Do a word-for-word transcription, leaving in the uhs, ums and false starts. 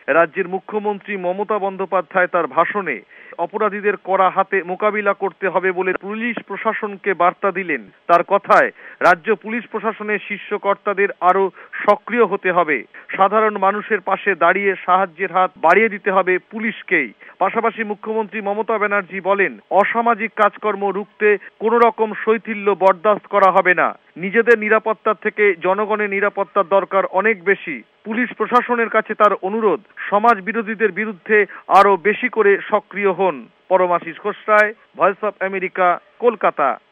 রাজ্যের মুখ্যমন্ত্রী মমতা বন্দ্যোপাধ্যায় তার ভাষণে অপরাধীদের কড়া হাতে মোকাবিলা করতে হবে বলে পুলিশ প্রশাসনকে বার্তা দিলেন। তার কথায় রাজ্য পুলিশ প্রশাসনের শীর্ষ কর্তাদের আরো সক্রিয় হতে হবে, সাধারণ মানুষের পাশে দাঁড়িয়ে সাহায্যের হাত বাড়িয়ে দিতে হবে পুলিশকেই। পাশাপাশি মুখ্যমন্ত্রী মমতা ব্যানার্জি বলেন, অসামাজিক কাজকর্ম রুখতে কোনো রকম শৈথিল্য বরদাস্ত করা হবে না। নিজেদের নিরাপত্তার থেকে জনগণের নিরাপত্তার দরকার অনেক বেশি। পুলিশ প্রশাসনের কাছে তার অনুরোধ, সমাজ বিরোধীদের বিরুদ্ধে আরো বেশি করে সক্রিয় হন। Paramashis Khosray, voice of America, Kolkata.